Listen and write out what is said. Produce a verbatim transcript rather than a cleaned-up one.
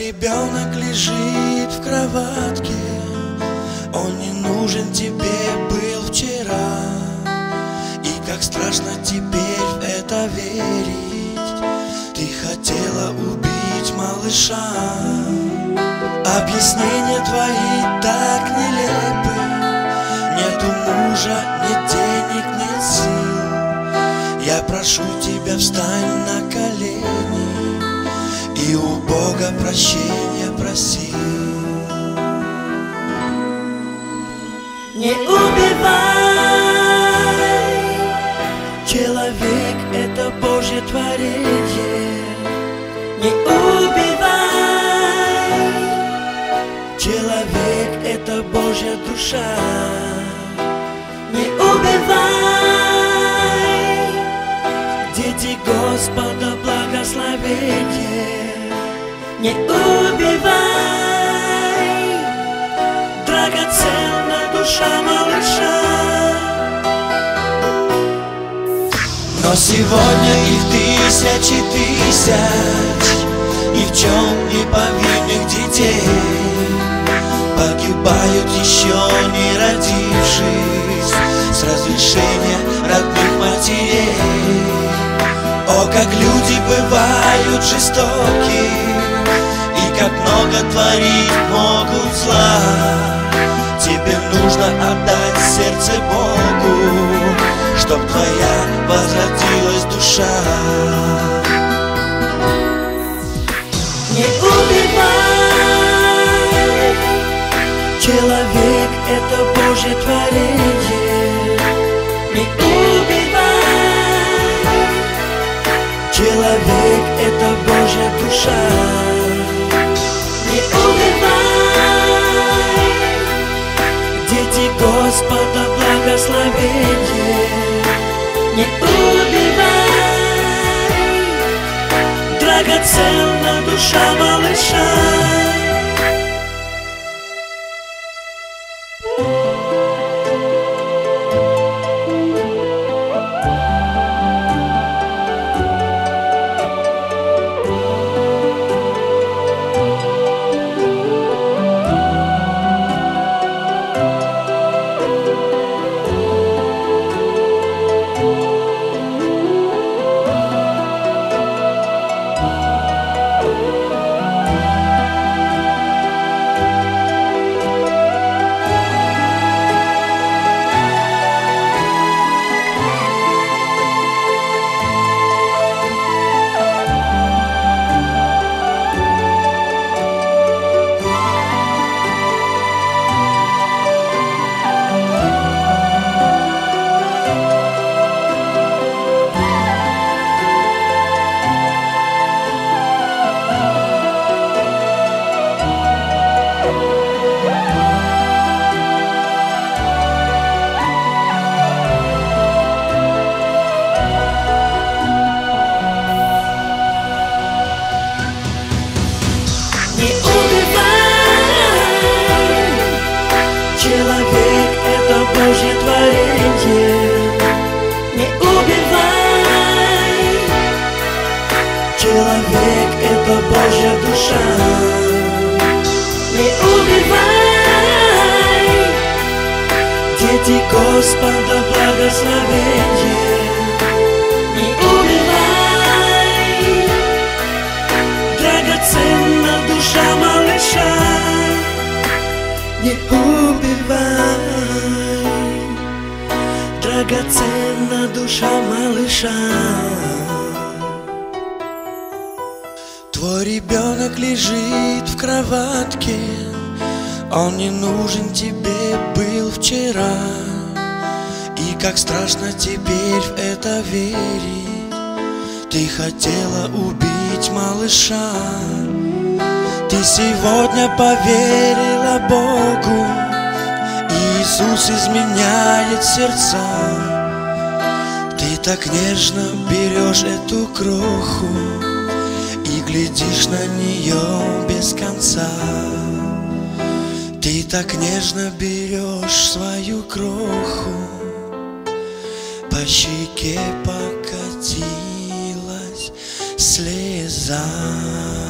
ребенок лежит в кроватке, он не нужен тебе был вчера. И как страшно теперь в это верить, ты хотела убить малыша. Объяснения твои так нелепы, нету мужа, нет денег, нет сил. Я прошу тебя, встань на колени и у Бога прощения проси. Не убивай, человек — это Божье творение. Не убивай, человек — это Божья душа. Не убивай, дети Господа благословение. Не убивай, драгоценна душа малыша. Но сегодня их тысячи тысяч, ни в чем не повинных детей погибают еще не родившись с разрешения родных матерей. О, как люди бывают жестоки, и как много творить могут зла. Тебе нужно отдать сердце Богу, чтоб твоя возродилась душа. Не убивай, человек — это Божье творение. Не убивай, человек — это Божья душа. Не убивай, дети Господа благословение. Не убивай, драгоценна душа малыша. Человек — это Божье творение. Не убивай, человек — это Божья душа. Не убивай, дети Господа благословение. Не убивай, драгоценна душа малыша. Не убивай, драгоценна душа малыша. Твой ребенок лежит в кроватке, он не нужен тебе был вчера. И как страшно теперь в это верить, ты хотела убить малыша. Ты сегодня поверила Богу, Иисус изменяет сердца. Ты так нежно берешь эту кроху и глядишь на нее без конца. Ты так нежно берешь свою кроху, по щеке покатилась слеза.